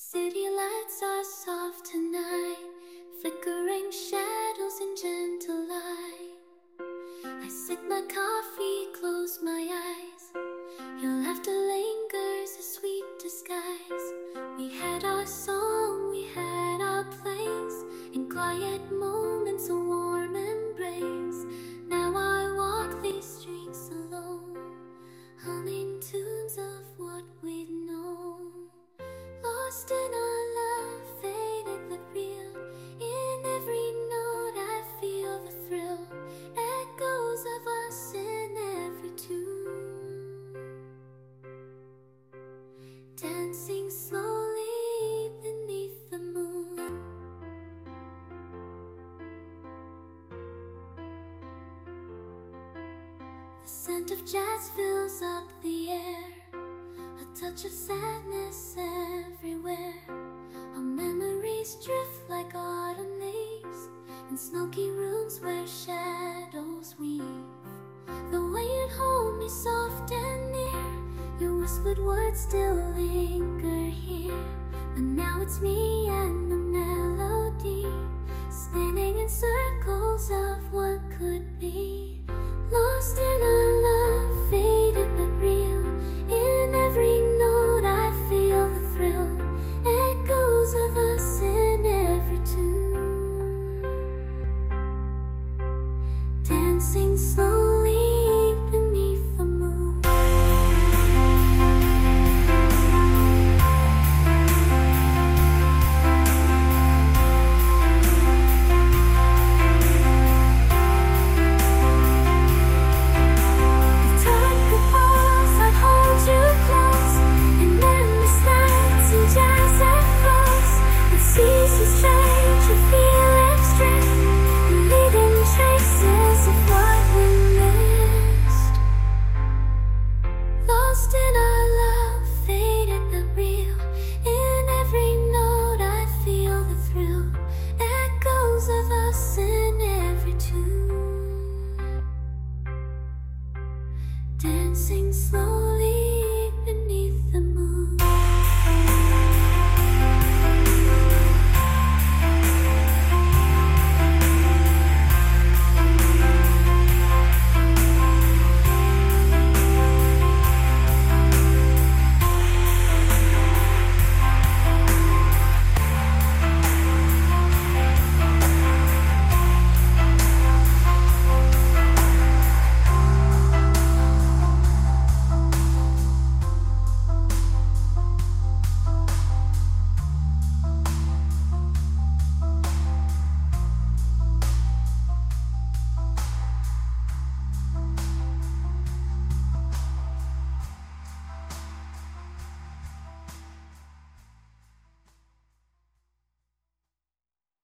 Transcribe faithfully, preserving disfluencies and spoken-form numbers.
City lights are soft tonight, flickering shadows in gentle light. I sip my coffee, close my eyes. Your laughter lingers, a sweet disguise. We had our song, we had our place. In quiet moments, a warm embrace. Now I walk these streets alone, humming tunes of what we'd known. Lost in our love, faded but real. In every note I feel the thrill, echoes of us in every tune, dancing slowly beneath the moon. The scent of jazz fills up the air, a touch of sadness everywhere. Our memories drift like autumn leaves in smoky rooms where shadows weave. The way you'd hold me soft and near, your whispered words still linger.